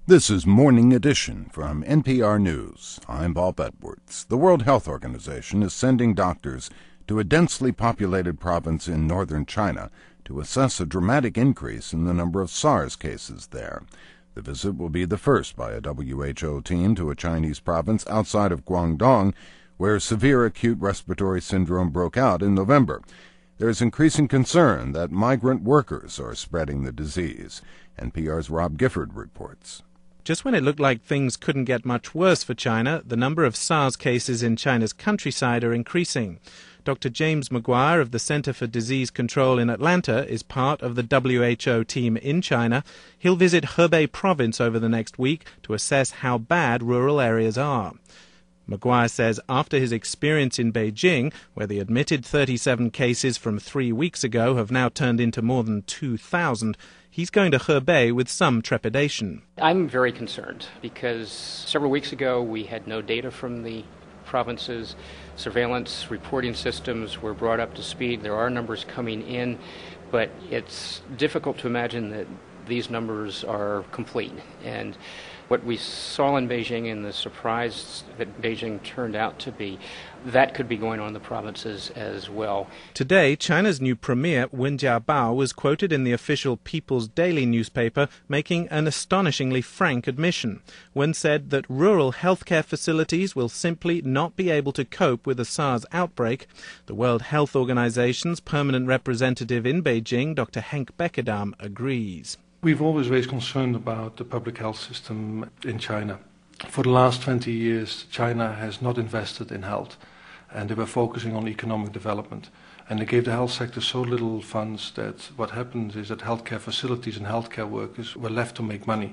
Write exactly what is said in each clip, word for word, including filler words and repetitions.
This is Morning Edition from N P R News. I'm Bob Edwards. The World Health Organization is sending doctors to a densely populated province in northern China to assess a dramatic increase in the number of SARS cases there. The visit will be the first by a W H O team to a Chinese province outside of Guangdong, where severe acute respiratory syndrome broke out in November. There is increasing concern that migrant workers are spreading the disease. N P R's Rob Gifford reports. Just when it looked like things couldn't get much worse for China, the number of SARS cases in China's countryside are increasing. Doctor James Maguire of the Center for Disease Control in Atlanta is part of the W H O team in China. He'll visit Hebei province over the next week to assess how bad rural areas are. Maguire says after his experience in Beijing, where the admitted thirty-seven cases from three weeks ago have now turned into more than two thousand, he's going to Hebei with some trepidation. I'm very concerned because several weeks ago we had no data from the provinces. Surveillance reporting systems were brought up to speed. There are numbers coming in, but it's difficult to imagine that these numbers are complete. And what we saw in Beijing and the surprise that Beijing turned out to be, that could be going on in the provinces as well. Today, China's new premier, Wen Jiabao, was quoted in the official People's Daily newspaper making an astonishingly frank admission. Wen said that rural healthcare facilities will simply not be able to cope with a SARS outbreak. The World Health Organization's permanent representative in Beijing, Doctor Henk Bekkedam, agrees. We've always raised concern about the public health system in China. For the last twenty years, China has not invested in health, and they were focusing on economic development. And they gave the health sector so little funds that what happened is that healthcare facilities and healthcare workers were left to make money.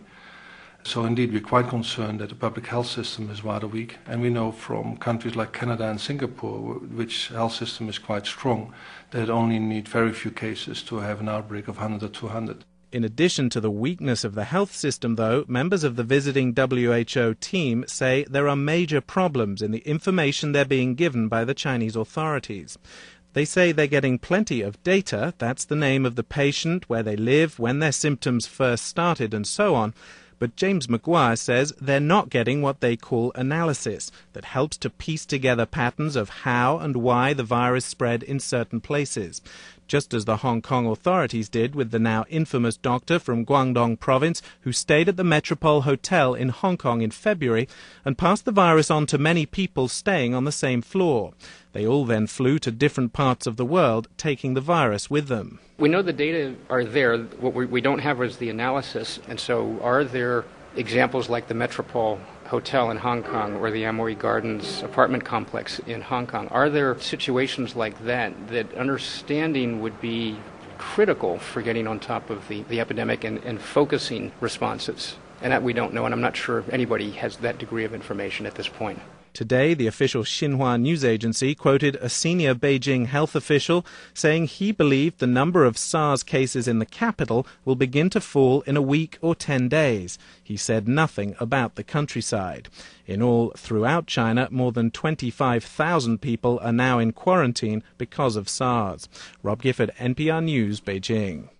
So indeed, we're quite concerned that the public health system is rather weak. And we know from countries like Canada and Singapore, which health system is quite strong, that only need very few cases to have an outbreak of one hundred or two hundred. In addition to the weakness of the health system, though, members of the visiting W H O team say there are major problems in the information they're being given by the Chinese authorities. They say they're getting plenty of data, that's the name of the patient, where they live, when their symptoms first started, and so on. But James Maguire says they're not getting what they call analysis, that helps to piece together patterns of how and why the virus spread in certain places. Just as the Hong Kong authorities did with the now infamous doctor from Guangdong province who stayed at the Metropole Hotel in Hong Kong in February and passed the virus on to many people staying on the same floor. They all then flew to different parts of the world, taking the virus with them. We know the data are there. What we, we don't have is the analysis. And so are there examples like the Metropole Hotel in Hong Kong or the Amoy Gardens apartment complex in Hong Kong? Are there situations like that that understanding would be critical for getting on top of the, the epidemic and, and focusing responses? And that we don't know, and I'm not sure anybody has that degree of information at this point. Today, the official Xinhua news agency quoted a senior Beijing health official saying he believed the number of SARS cases in the capital will begin to fall in a week or ten days. He said nothing about the countryside. In all, throughout China, more than twenty-five thousand people are now in quarantine because of SARS. Rob Gifford, N P R News, Beijing.